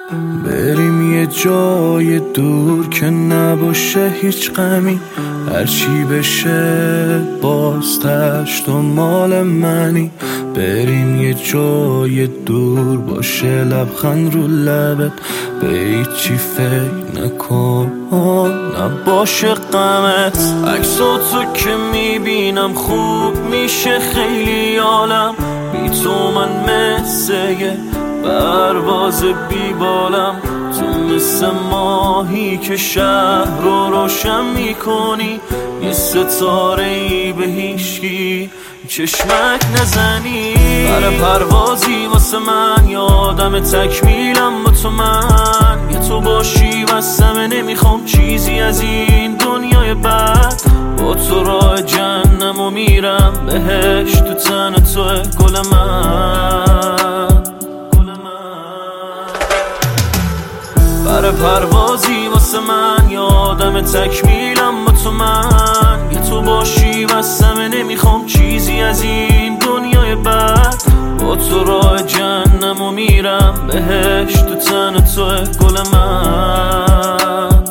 بریم یه جای دور که نباشه هیچ غمی، هرچی بشه بازتش تو مال منی. بریم یه جای دور باشه لبخند رو لبت، به هیچی فکر نکن نباشه غمت. عکساتو که میبینم خوب میشه خیلی عالم، بی تو من مثل یه پرواز بیبالم. تو مثل ماهی که شهر رو روشن میکنی، یه ستاره‌ای به هیچکی چشمک نزنی. برای پروازی واسه من یادم تکمیلم با تو، من یه تو باشی واسمه نمیخوام چیزی از این دنیای بد. با تو راه جهنم و میرم بهش، تو تن توه گل من. برای پروازی واسه من یادم تکمیلم با تو، من یه تو باشی واسمه نمیخوام چیزی از این دنیای بد. با تو راه جهنم و میرم بهش، تو تن توه گل من.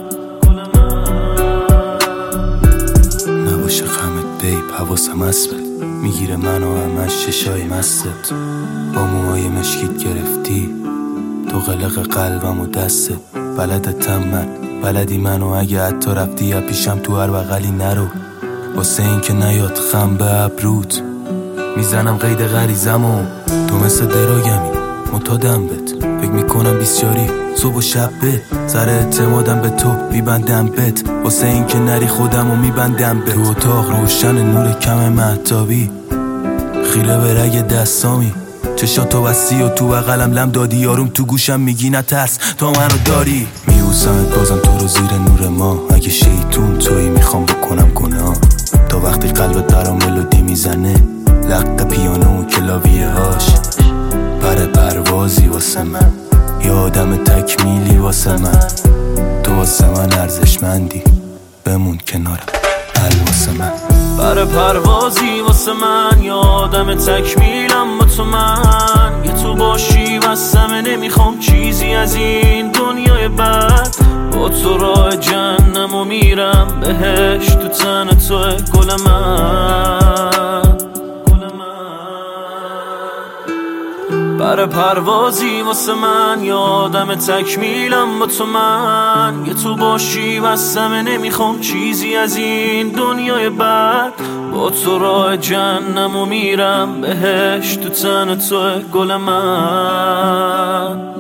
نباشه غمت بیب، حواسم هست میگیره منو همش ششای مستت. با موهای مشکیت گرفتی تو قلق قلبم و دستت. بلدتم من، بلدی منو، اگه حتی رفتی یا پیشم تو هر بغلی نرو. واسه این که نیاد خم به ابروت میزنم قید غریزم و تو مثل دراگمی متادم بت. فکر میکنم بیسیاری صبح و شب بت، سر اعتمادم به تو میبندم بت. واسه این که نری خودم و میبندم بت. تو اتاق روشن نور کم مهتابی، خیره به رگ دستامی، چشاتو بستی و تو بغلم لم دادی. یاروم تو گوشم میگی نترس تو منو داری. میبوسمت بازم تو رو زیر نور ما، اگه شیطون تویی میخوام بکنم گناه. تا وقتی قلبت برام ملودی میزنه، لق پیانو و کلاویه هاش. پر پروازی واسه من، یه آدم تکمیلی واسه من. تو واسه من ارزشمندی، بمون کنارم واسه من. برای پروازی واسه من یادم تکمیلم با تو، من یه تو باشی واسمه نمیخوام چیزی از این دنیای بد. با تو راه جهنم و میرم بهش، تو تن توه گل من. برای پروازی واسه من یادم تکمیلم با تو، من یه تو باشی واسمه نمیخوام چیزی از این دنیای بد. با تو راه جهنم و میرم بهش، تو تن توه گل من.